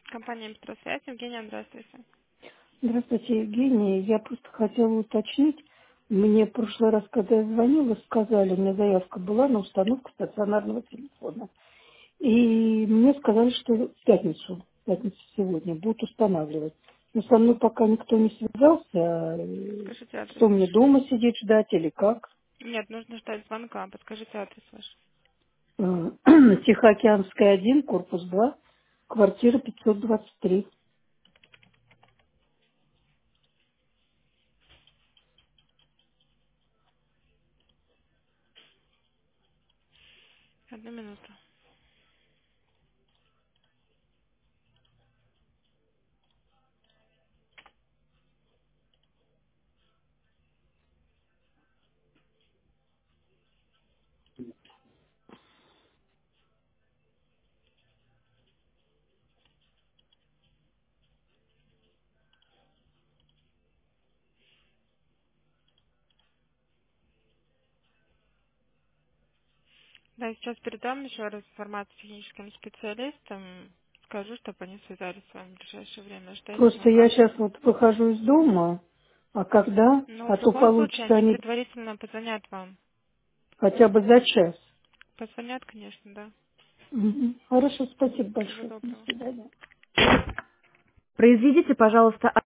Компания «Метросвязь». Евгения, здравствуйте. Здравствуйте, Евгения. Я просто хотела уточнить. Мне в прошлый раз, когда я звонила, сказали, у меня заявка была на установку стационарного телефона. И мне сказали, что в пятницу сегодня будут устанавливать. Но со мной пока никто не связался. Скажите адрес Что мне ваш. дома сидеть ждать или как? Нет, нужно ждать звонка. Подскажите адрес ваш. Тихоокеанская 1, корпус 2, квартира 523. Одну минуту. Да, сейчас передам еще раз информацию техническим специалистам. Скажу, чтобы они связались с вами в ближайшее время. Ждайте Просто я звонка. сейчас вот выхожу из дома, а когда? Но А в то любом случае получится они они предварительно позвонят вам. хотя бы за час. Позвонят, конечно, да. Мгм. Хорошо, спасибо Всего большое. До доброго. свидания. Произведите, пожалуйста,